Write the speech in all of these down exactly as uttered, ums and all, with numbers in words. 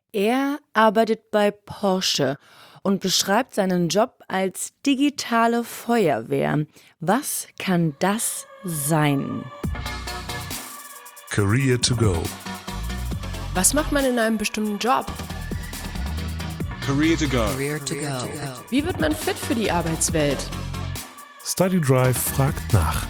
Er arbeitet bei Porsche und beschreibt seinen Job als digitale Feuerwehr. Was kann das sein? Career to go. Was macht man in einem bestimmten Job? Career to go. Career to go. Wie wird man fit für die Arbeitswelt? Study Drive fragt nach.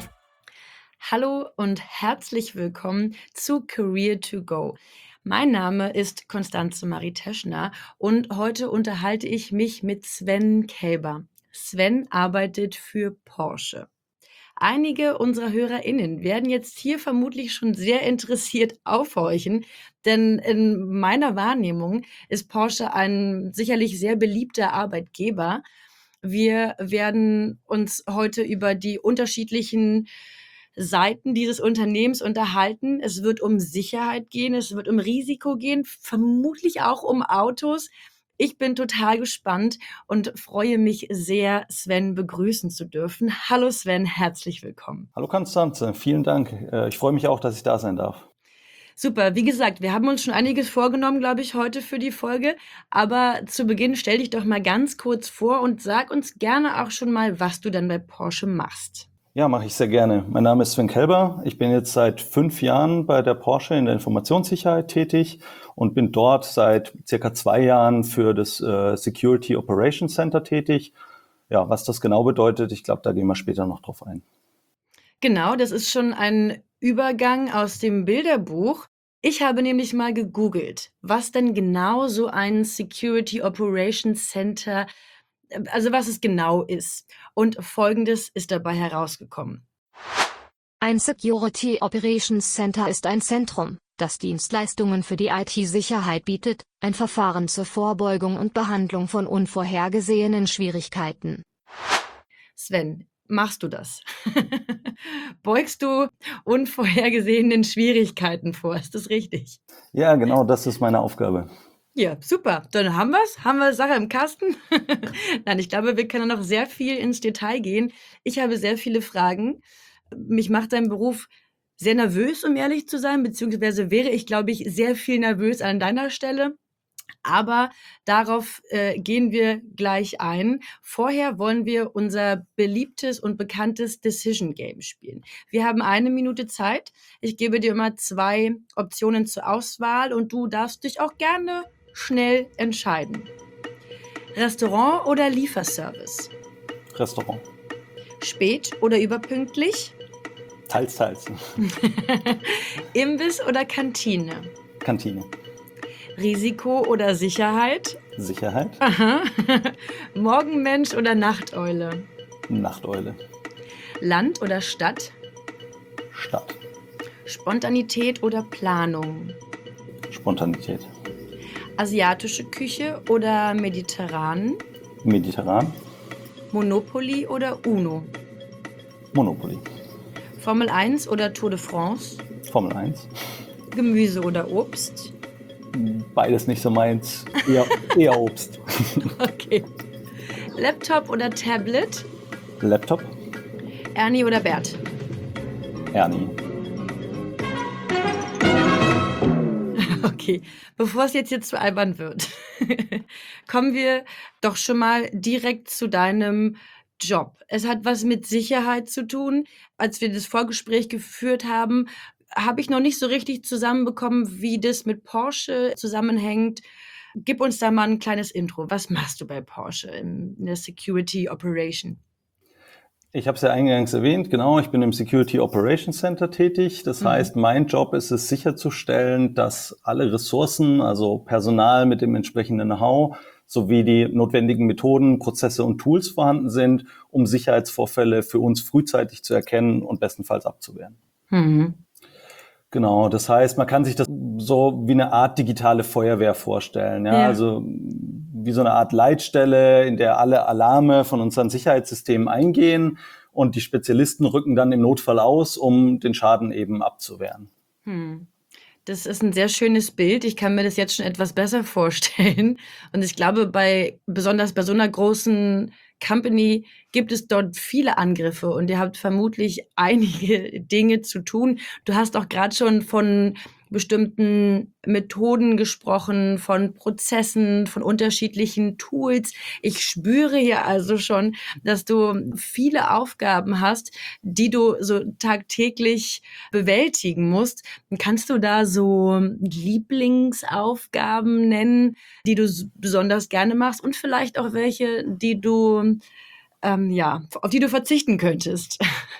Hallo und herzlich willkommen zu Career to Go. Mein Name ist Constanze Marie Teschner und heute unterhalte ich mich mit Sven Kelber. Sven arbeitet für Porsche. Einige unserer HörerInnen werden jetzt hier vermutlich schon sehr interessiert aufhorchen, denn in meiner Wahrnehmung ist Porsche ein sicherlich sehr beliebter Arbeitgeber. Wir werden uns heute über die unterschiedlichen Seiten dieses Unternehmens unterhalten. Es wird um Sicherheit gehen, es wird um Risiko gehen, vermutlich auch um Autos. Ich bin total gespannt und freue mich sehr, Sven begrüßen zu dürfen. Hallo Sven, herzlich willkommen. Hallo Constanze, vielen Dank. Ich freue mich auch, dass ich da sein darf. Super, wie gesagt, wir haben uns schon einiges vorgenommen, glaube ich, heute für die Folge. Aber zu Beginn stell dich doch mal ganz kurz vor und sag uns gerne auch schon mal, was du dann bei Porsche machst. Ja, mache ich sehr gerne. Mein Name ist Sven Kelber. Ich bin jetzt seit fünf Jahren bei der Porsche in der Informationssicherheit tätig und bin dort seit circa zwei Jahren für das äh, Security Operations Center tätig. Ja, was das genau bedeutet, ich glaube, da gehen wir später noch drauf ein. Genau, das ist schon ein Übergang aus dem Bilderbuch. Ich habe nämlich mal gegoogelt, was denn genau so ein Security Operations Center, also was es genau ist. Und Folgendes ist dabei herausgekommen. Ein Security Operations Center ist ein Zentrum, das Dienstleistungen für die I T-Sicherheit bietet, ein Verfahren zur Vorbeugung und Behandlung von unvorhergesehenen Schwierigkeiten. Sven, machst du das? Beugst du unvorhergesehenen Schwierigkeiten vor? Ist das richtig? Ja, genau, das ist meine Aufgabe. Ja, super. Dann haben wir's. Haben wir Sache im Kasten? Nein, ich glaube, wir können noch sehr viel ins Detail gehen. Ich habe sehr viele Fragen. Mich macht dein Beruf sehr nervös, um ehrlich zu sein, beziehungsweise wäre ich, glaube ich, sehr viel nervös an deiner Stelle. Aber darauf äh, gehen wir gleich ein. Vorher wollen wir unser beliebtes und bekanntes Decision Game spielen. Wir haben eine Minute Zeit. Ich gebe dir immer zwei Optionen zur Auswahl und du darfst dich auch gerne schnell entscheiden. Restaurant oder Lieferservice? Restaurant. Spät oder überpünktlich? Teils, teils. Imbiss oder Kantine? Kantine. Risiko oder Sicherheit? Sicherheit. Aha. Morgenmensch oder Nachteule? Nachteule. Land oder Stadt? Stadt. Spontanität oder Planung? Spontanität. Asiatische Küche oder mediterran? Mediterran. Monopoly oder Uno? Monopoly. Formel eins oder Tour de France? Formel eins. Gemüse oder Obst? Beides nicht so meins. Eher, eher Obst. Okay. Laptop oder Tablet? Laptop. Ernie oder Bert? Ernie. Okay, bevor es jetzt hier zu albern wird, kommen wir doch schon mal direkt zu deinem Job. Es hat was mit Sicherheit zu tun. Als wir das Vorgespräch geführt haben, habe ich noch nicht so richtig zusammenbekommen, wie das mit Porsche zusammenhängt. Gib uns da mal ein kleines Intro. Was machst du bei Porsche in der Security Operation? Ich habe es ja eingangs erwähnt, genau, ich bin im Security Operations Center tätig. Das mhm. heißt, mein Job ist es sicherzustellen, dass alle Ressourcen, also Personal mit dem entsprechenden Know-how, sowie die notwendigen Methoden, Prozesse und Tools vorhanden sind, um Sicherheitsvorfälle für uns frühzeitig zu erkennen und bestenfalls abzuwehren. Mhm. Genau, das heißt, man kann sich das so wie eine Art digitale Feuerwehr vorstellen. Ja? Ja. Also wie so eine Art Leitstelle, in der alle Alarme von unseren Sicherheitssystemen eingehen und die Spezialisten rücken dann im Notfall aus, um den Schaden eben abzuwehren. Hm. Das ist ein sehr schönes Bild. Ich kann mir das jetzt schon etwas besser vorstellen. Und ich glaube, bei besonders bei so einer großen Company gibt es dort viele Angriffe und ihr habt vermutlich einige Dinge zu tun. Du hast auch gerade schon von bestimmten Methoden gesprochen, von Prozessen, von unterschiedlichen Tools. Ich spüre hier also schon, dass du viele Aufgaben hast, die du so tagtäglich bewältigen musst. Kannst du da so Lieblingsaufgaben nennen, die du besonders gerne machst und vielleicht auch welche, die du, ähm, ja, auf die du verzichten könntest?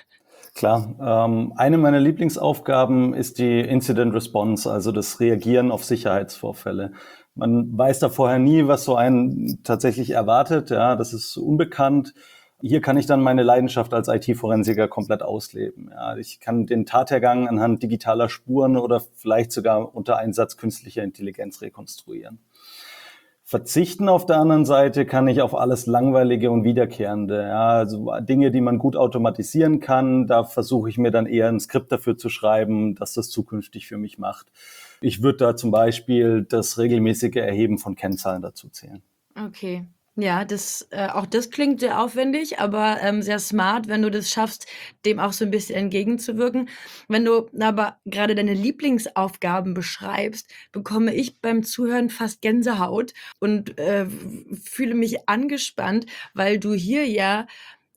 Klar, ähm, eine meiner Lieblingsaufgaben ist die Incident Response, also das Reagieren auf Sicherheitsvorfälle. Man weiß da vorher nie, was so einen tatsächlich erwartet, ja, das ist unbekannt. Hier kann ich dann meine Leidenschaft als I T-Forensiker komplett ausleben. Ja, ich kann den Tathergang anhand digitaler Spuren oder vielleicht sogar unter Einsatz künstlicher Intelligenz rekonstruieren. Verzichten auf der anderen Seite kann ich auf alles Langweilige und Wiederkehrende. Ja, also Dinge, die man gut automatisieren kann, da versuche ich mir dann eher ein Skript dafür zu schreiben, dass das zukünftig für mich macht. Ich würde da zum Beispiel das regelmäßige Erheben von Kennzahlen dazu zählen. Okay. Ja, das, äh, auch das klingt sehr aufwendig, aber ähm, sehr smart, wenn du das schaffst, dem auch so ein bisschen entgegenzuwirken. Wenn du aber gerade deine Lieblingsaufgaben beschreibst, bekomme ich beim Zuhören fast Gänsehaut und äh, fühle mich angespannt, weil du hier ja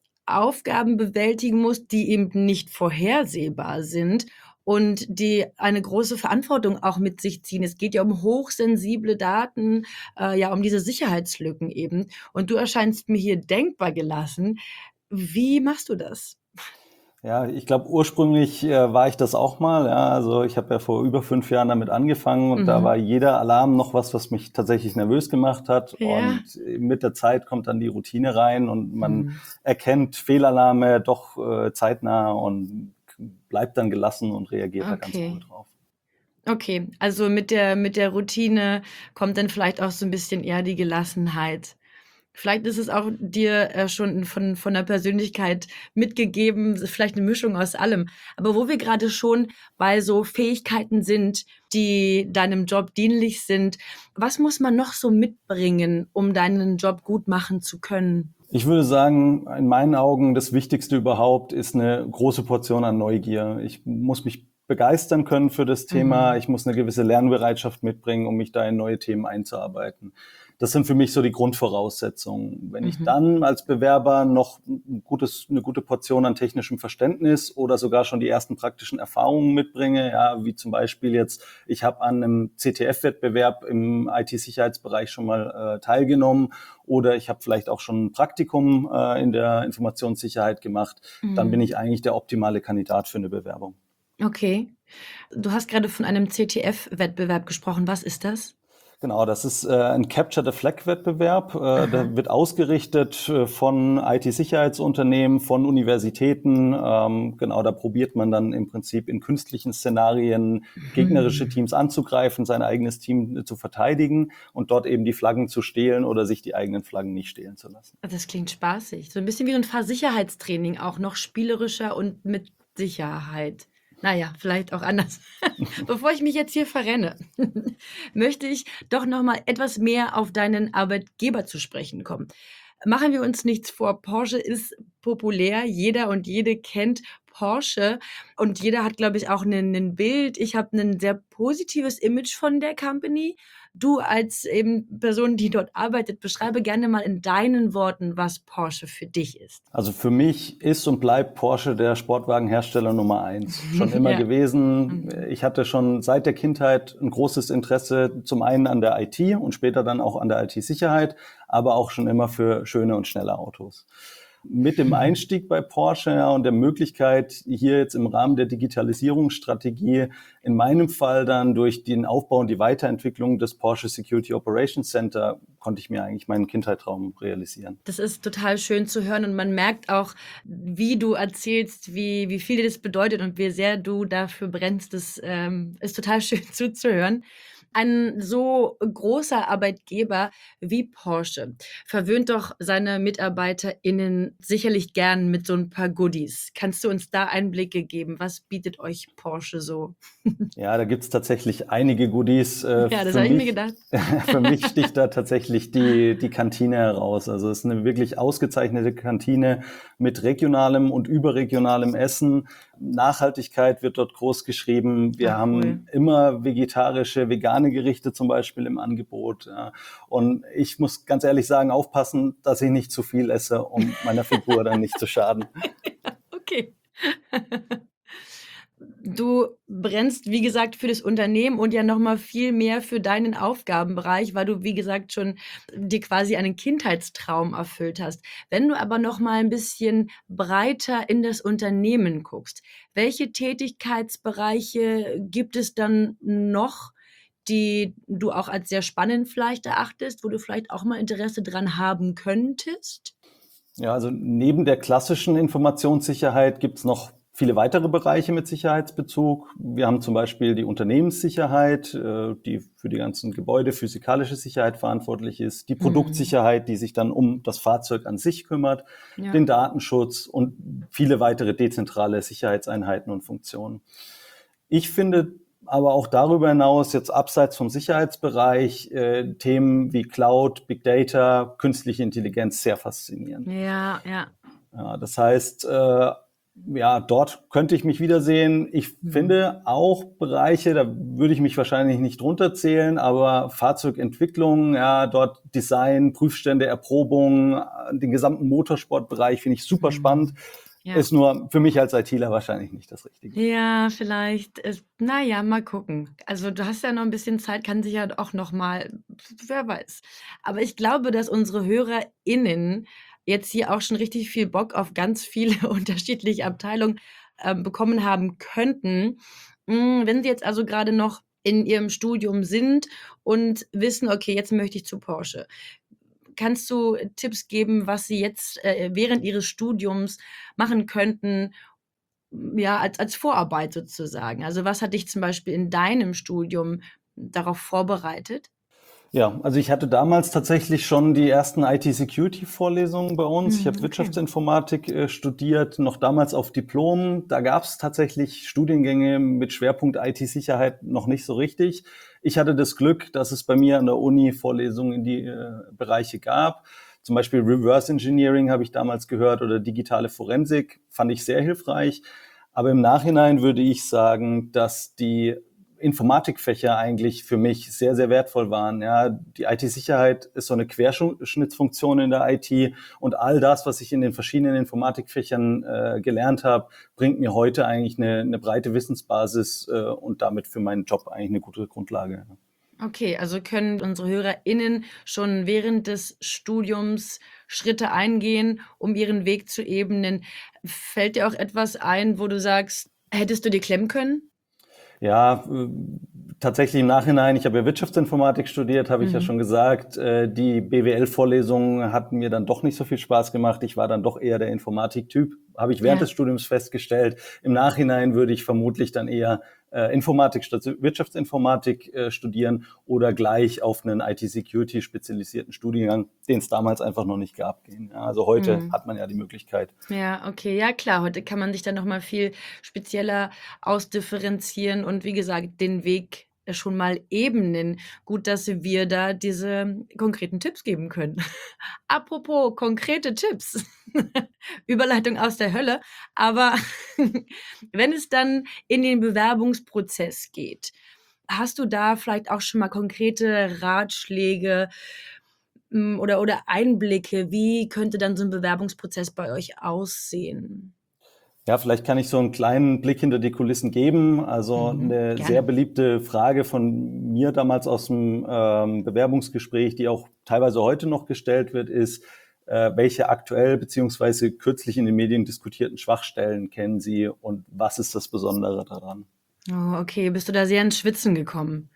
Aufgaben bewältigen musst, die eben nicht vorhersehbar sind und die eine große Verantwortung auch mit sich ziehen. Es geht ja um hochsensible Daten, äh, ja, um diese Sicherheitslücken eben. Und du erscheinst mir hier denkbar gelassen. Wie machst du das? Ja, ich glaube, ursprünglich äh, war ich das auch mal. Ja, also ich habe ja vor über fünf Jahren damit angefangen und mhm. da war jeder Alarm noch was, was mich tatsächlich nervös gemacht hat. Ja. Und mit der Zeit kommt dann die Routine rein und man mhm. erkennt Fehlalarme doch äh, zeitnah und bleibt dann gelassen und reagiert okay. da ganz cool drauf. Okay, also mit der, mit der Routine kommt dann vielleicht auch so ein bisschen eher die Gelassenheit. Vielleicht ist es auch dir äh, schon von, von der Persönlichkeit mitgegeben, vielleicht eine Mischung aus allem. Aber wo wir gerade schon bei so Fähigkeiten sind, die deinem Job dienlich sind, was muss man noch so mitbringen, um deinen Job gut machen zu können? Ich würde sagen, in meinen Augen das Wichtigste überhaupt ist eine große Portion an Neugier. Ich muss mich begeistern können für das Thema. Mhm. Ich muss eine gewisse Lernbereitschaft mitbringen, um mich da in neue Themen einzuarbeiten. Das sind für mich so die Grundvoraussetzungen. Wenn mhm. ich dann als Bewerber noch ein gutes, eine gute Portion an technischem Verständnis oder sogar schon die ersten praktischen Erfahrungen mitbringe, ja, wie zum Beispiel jetzt, ich habe an einem C T F-Wettbewerb im I T-Sicherheitsbereich schon mal äh, teilgenommen oder ich habe vielleicht auch schon ein Praktikum äh, in der Informationssicherheit gemacht, mhm. dann bin ich eigentlich der optimale Kandidat für eine Bewerbung. Okay. Du hast gerade von einem C T F-Wettbewerb gesprochen. Was ist das? Genau, das ist äh, ein Capture-the-Flag-Wettbewerb. Äh, der wird ausgerichtet äh, von I T-Sicherheitsunternehmen, von Universitäten. Ähm, genau, da probiert man dann im Prinzip in künstlichen Szenarien mhm. gegnerische Teams anzugreifen, sein eigenes Team äh, zu verteidigen und dort eben die Flaggen zu stehlen oder sich die eigenen Flaggen nicht stehlen zu lassen. Das klingt spaßig. So ein bisschen wie ein Fahrsicherheitstraining, auch noch spielerischer und mit Sicherheit. Naja, vielleicht auch anders. Bevor ich mich jetzt hier verrenne, möchte ich doch noch mal etwas mehr auf deinen Arbeitgeber zu sprechen kommen. Machen wir uns nichts vor, Porsche ist populär, jeder und jede kennt Porsche und jeder hat, glaube ich, auch ein Bild. Ich habe ein sehr positives Image von der Company. Du als eben Person, die dort arbeitet, beschreibe gerne mal in deinen Worten, was Porsche für dich ist. Also für mich ist und bleibt Porsche der Sportwagenhersteller Nummer eins. Schon immer ja. gewesen. Ich hatte schon seit der Kindheit ein großes Interesse zum einen an der I T und später dann auch an der I T-Sicherheit, aber auch schon immer für schöne und schnelle Autos. Mit dem Einstieg bei Porsche ja, und der Möglichkeit, hier jetzt im Rahmen der Digitalisierungsstrategie, in meinem Fall dann durch den Aufbau und die Weiterentwicklung des Porsche Security Operations Center, konnte ich mir eigentlich meinen Kindheitstraum realisieren. Das ist total schön zu hören und man merkt auch, wie du erzählst, wie, wie viel dir das bedeutet und wie sehr du dafür brennst. Das ähm, ist total schön zuzuhören. Ein so großer Arbeitgeber wie Porsche verwöhnt doch seine MitarbeiterInnen sicherlich gern mit so ein paar Goodies. Kannst du uns da Einblicke geben? Was bietet euch Porsche so? Ja, da gibt's tatsächlich einige Goodies. Äh, ja, das habe ich mir gedacht. Für mich sticht da tatsächlich die, die Kantine heraus. Also es ist eine wirklich ausgezeichnete Kantine mit regionalem und überregionalem Essen. Nachhaltigkeit wird dort groß geschrieben. Wir Ach, haben cool. immer vegetarische, vegane Gerichte zum Beispiel im Angebot. Ja. Und ich muss ganz ehrlich sagen, aufpassen, dass ich nicht zu viel esse, um meiner Figur dann nicht zu schaden. Okay. Du brennst, wie gesagt, für das Unternehmen und ja noch mal viel mehr für deinen Aufgabenbereich, weil du, wie gesagt, schon dir quasi einen Kindheitstraum erfüllt hast. Wenn du aber noch mal ein bisschen breiter in das Unternehmen guckst, welche Tätigkeitsbereiche gibt es dann noch, die du auch als sehr spannend vielleicht erachtest, wo du vielleicht auch mal Interesse dran haben könntest? Ja, also neben der klassischen Informationssicherheit gibt es noch viele weitere Bereiche mit Sicherheitsbezug. Wir haben zum Beispiel die Unternehmenssicherheit, äh, die für die ganzen Gebäude physikalische Sicherheit verantwortlich ist, die Mhm. Produktsicherheit, die sich dann um das Fahrzeug an sich kümmert, Ja. den Datenschutz und viele weitere dezentrale Sicherheitseinheiten und Funktionen. Ich finde aber auch darüber hinaus, jetzt abseits vom Sicherheitsbereich, äh, Themen wie Cloud, Big Data, künstliche Intelligenz sehr faszinierend. Ja, ja. Ja, das heißt, äh, ja, dort könnte ich mich wiedersehen. Ich Mhm. finde auch Bereiche, da würde ich mich wahrscheinlich nicht drunter zählen, aber Fahrzeugentwicklung, ja, dort Design, Prüfstände, Erprobung, äh, den gesamten Motorsportbereich finde ich super Mhm. spannend. Ja. Ist nur für mich als ITler wahrscheinlich nicht das Richtige. Ja, vielleicht ist na ja, mal gucken. Also, du hast ja noch ein bisschen Zeit, kann sich ja auch noch mal wer weiß. Aber ich glaube, dass unsere HörerInnen jetzt hier auch schon richtig viel Bock auf ganz viele unterschiedliche Abteilungen, ähm, bekommen haben könnten. Hm, wenn sie jetzt also gerade noch in ihrem Studium sind und wissen: „Okay, jetzt möchte ich zu Porsche.“ Kannst du Tipps geben, was sie jetzt, äh, während ihres Studiums machen könnten, hm, ja, als als Vorarbeit sozusagen? Also, was hat dich zum Beispiel in deinem Studium darauf vorbereitet? Ja, also ich hatte damals tatsächlich schon die ersten I T-Security-Vorlesungen bei uns. Ich Mhm, habe okay. Wirtschaftsinformatik äh, studiert, noch damals auf Diplom. Da gab es tatsächlich Studiengänge mit Schwerpunkt I T-Sicherheit noch nicht so richtig. Ich hatte das Glück, dass es bei mir an der Uni Vorlesungen in die äh, Bereiche gab. Zum Beispiel Reverse Engineering habe ich damals gehört oder digitale Forensik, fand ich sehr hilfreich. Aber im Nachhinein würde ich sagen, dass die Informatikfächer eigentlich für mich sehr, sehr wertvoll waren. Ja, die I T-Sicherheit ist so eine Querschnittsfunktion in der I T und all das, was ich in den verschiedenen Informatikfächern äh, gelernt habe, bringt mir heute eigentlich eine, eine breite Wissensbasis äh, und damit für meinen Job eigentlich eine gute Grundlage. Okay, also können unsere HörerInnen schon während des Studiums Schritte eingehen, um ihren Weg zu ebnen. Fällt dir auch etwas ein, wo du sagst: „Hättest du dir klemmen können?“ Ja, äh, tatsächlich im Nachhinein, ich habe ja Wirtschaftsinformatik studiert, habe ich ja Mhm. schon gesagt. Äh, die B W L-Vorlesungen hatten mir dann doch nicht so viel Spaß gemacht. Ich war dann doch eher der Informatiktyp, habe ich während Ja. des Studiums festgestellt. Im Nachhinein würde ich vermutlich dann eher äh, Informatik statt Wirtschaftsinformatik äh, studieren oder gleich auf einen I T-Security spezialisierten Studiengang, den es damals einfach noch nicht gab, gehen. Ja, also heute Mhm. hat man ja die Möglichkeit. Ja, okay. Ja klar, heute kann man sich dann noch mal viel spezieller ausdifferenzieren und wie gesagt, den Weg, äh, schon mal ebnen. Gut, dass wir da diese konkreten Tipps geben können. Apropos konkrete Tipps. Überleitung aus der Hölle. Aber wenn es dann in den Bewerbungsprozess geht, hast du da vielleicht auch schon mal konkrete Ratschläge, hm, oder oder Einblicke? Wie könnte dann so 'n Bewerbungsprozess bei euch aussehen? Ja, vielleicht kann ich so einen kleinen Blick hinter die Kulissen geben. Also Mhm, eine sehr gerne. beliebte Frage von mir damals aus dem ähm, Bewerbungsgespräch, die auch teilweise heute noch gestellt wird, ist, äh, welche aktuell beziehungsweise kürzlich in den Medien diskutierten Schwachstellen kennen Sie und was ist das Besondere daran? Oh, okay. Bist du da sehr ins Schwitzen gekommen?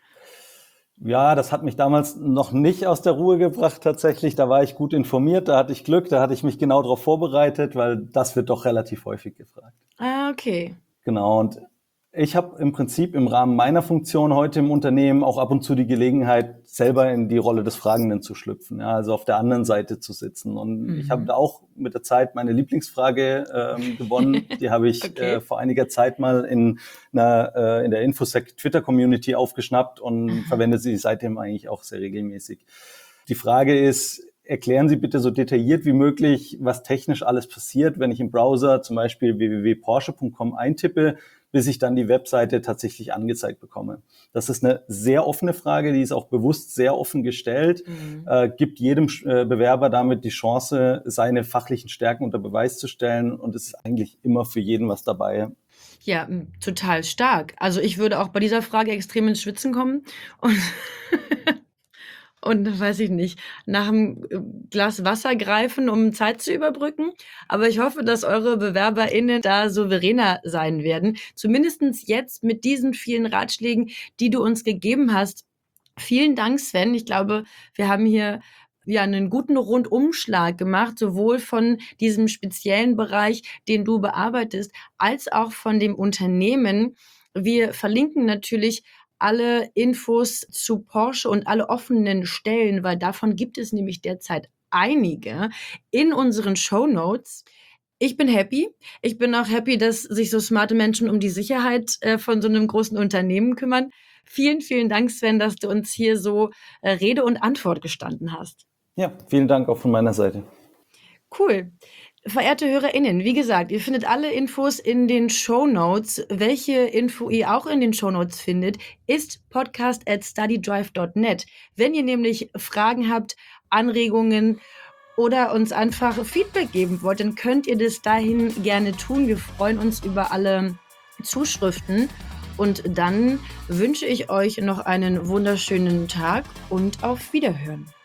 Ja, das hat mich damals noch nicht aus der Ruhe gebracht tatsächlich. Da war ich gut informiert, da hatte ich Glück, da hatte ich mich genau darauf vorbereitet, weil das wird doch relativ häufig gefragt. Ah, okay. Genau, und ich habe im Prinzip im Rahmen meiner Funktion heute im Unternehmen auch ab und zu die Gelegenheit, selber in die Rolle des Fragenden zu schlüpfen, ja, also auf der anderen Seite zu sitzen. Und ich habe Mhm. da auch mit der Zeit meine Lieblingsfrage ähm, gewonnen. Die habe ich äh, Okay. vor einiger Zeit mal in, einer, äh, in der Infosec Twitter-Community aufgeschnappt und Aha. verwende sie seitdem eigentlich auch sehr regelmäßig. Die Frage ist, erklären Sie bitte so detailliert wie möglich, was technisch alles passiert, wenn ich im Browser zum Beispiel w w w punkt porsche punkt com eintippe, bis ich dann die Webseite tatsächlich angezeigt bekomme. Das ist eine sehr offene Frage, die ist auch bewusst sehr offen gestellt, mhm. äh, gibt jedem äh, Bewerber damit die Chance, seine fachlichen Stärken unter Beweis zu stellen, und es ist eigentlich immer für jeden was dabei. Ja, total stark. Also ich würde auch bei dieser Frage extrem ins Schwitzen kommen und Und weiß ich nicht, nach einem Glas Wasser greifen, um Zeit zu überbrücken. Aber ich hoffe, dass eure BewerberInnen da souveräner sein werden. Zumindestens jetzt mit diesen vielen Ratschlägen, die du uns gegeben hast. Vielen Dank, Sven. Ich glaube, wir haben hier ja einen guten Rundumschlag gemacht, sowohl von diesem speziellen Bereich, den du bearbeitest, als auch von dem Unternehmen. Wir verlinken natürlich alle Infos zu Porsche und alle offenen Stellen, weil davon gibt es nämlich derzeit einige, in unseren Shownotes. Ich bin happy. Ich bin auch happy, dass sich so smarte Menschen um die Sicherheit äh, von so einem großen Unternehmen kümmern. Vielen, vielen Dank, Sven, dass du uns hier so äh, Rede und Antwort gestanden hast. Ja, vielen Dank auch von meiner Seite. Cool. Verehrte HörerInnen, wie gesagt, ihr findet alle Infos in den Shownotes. Welche Info ihr auch in den Shownotes findet, ist podcast at studydrive dot net. Wenn ihr nämlich Fragen habt, Anregungen oder uns einfach Feedback geben wollt, dann könnt ihr das dahin gerne tun. Wir freuen uns über alle Zuschriften. Und dann wünsche ich euch noch einen wunderschönen Tag und auf Wiederhören.